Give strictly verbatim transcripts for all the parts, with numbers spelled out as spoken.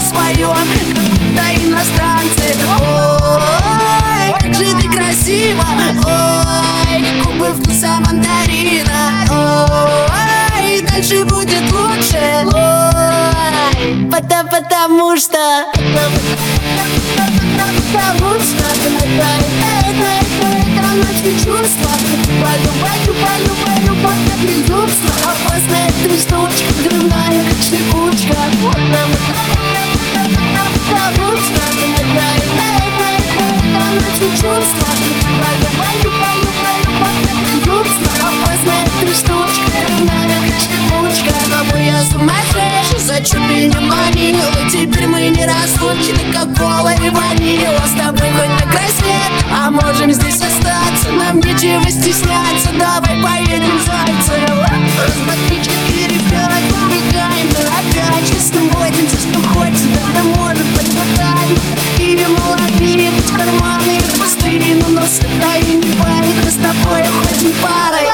своем, да иностранцы. Ой, как же ты красива, ой, губы вкуса мандарина. Ой, дальше будет лучше, ой, потому, потому что Потому что это ночью чувства. Палю, палю, палю, палю, под безумство. Опасная три штучка, взрывная шипучка. Потому что это ночью чувства. Палю, палю, палю, палю, под безумство. Опасная три штучка, взрывная шипучка. Бабу, я сумасшедший, зачем меня манила? Теперь мы не разлучны, как кола и ванила. С тобой хоть на край света, а можем здесь остаться. Нам нечего стесняться, давай поедем Зайцево. Смотри, четыре, пять, убегаем, дорогая. Честно водимся, что хочется, да может быть хватает. Или молодые, ведь карманы пустые, но нос это и не парит. Мы с тобой ходим парой.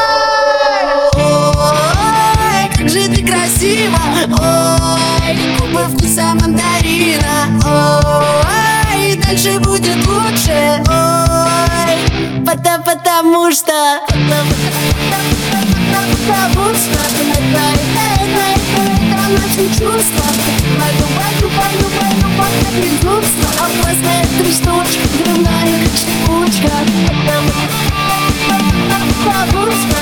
Ой, как же ты красива, ой, губы вкуса мандарина. Ой, дальше будет лучше, ой, потому, потому что Потому что это ночью чувства. Пойду, пойду, пойду, пойду, под безумство. Опасная три штучка, взрывная шипучка. Потому что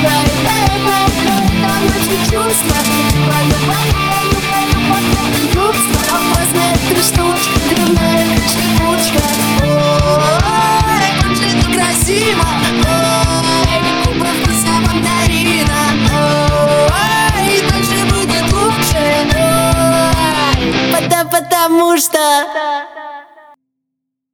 это ночью чувства. Пойду, пойду, пойду, пойду, под безумство. Опасная три штучка, взрывная шипучка. Ой, как же ты красива, ой, губы вкуса мандарина. Ой, дальше будет лучше, ой, потому, потому что